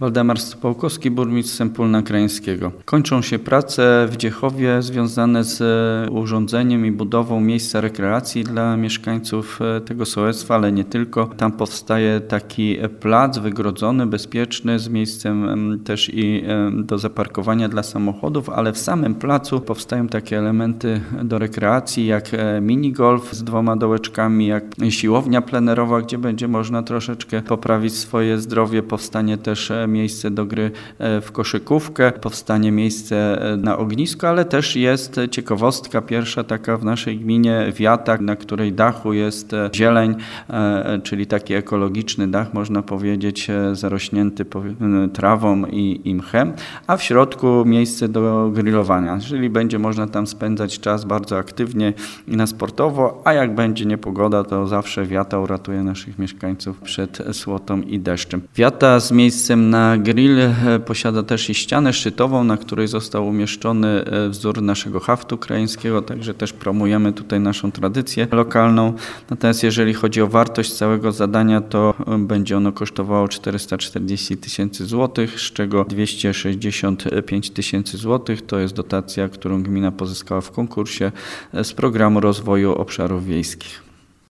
Waldemar Stopołkowski, burmistrz Sępólna Krajeńskiego. Kończą się prace w Dziechowie związane z urządzeniem i budową miejsca rekreacji dla mieszkańców tego sołectwa, ale nie tylko. Tam powstaje taki plac wygrodzony, bezpieczny, z miejscem też i do zaparkowania dla samochodów, ale w samym placu powstają takie elementy do rekreacji, jak minigolf z 2 dołeczkami, jak siłownia plenerowa, gdzie będzie można troszeczkę poprawić swoje zdrowie. Powstanie też miejsce do gry w koszykówkę, powstanie miejsce na ognisko, ale też jest ciekawostka pierwsza taka w naszej gminie, wiata, na której dachu jest zieleń, czyli taki ekologiczny dach, można powiedzieć, zarośnięty trawą i mchem, a w środku miejsce do grillowania, czyli będzie można tam spędzać czas bardzo aktywnie i na sportowo, a jak będzie niepogoda, to zawsze wiata uratuje naszych mieszkańców przed słotą i deszczem. Wiata z miejscem na grill posiada też i ścianę szczytową, na której został umieszczony wzór naszego haftu krajeńskiego, także też promujemy tutaj naszą tradycję lokalną. Natomiast jeżeli chodzi o wartość całego zadania, to będzie ono kosztowało 440 000 złotych, z czego 265 000 złotych to jest dotacja, którą gmina pozyskała w konkursie z Programu Rozwoju Obszarów Wiejskich.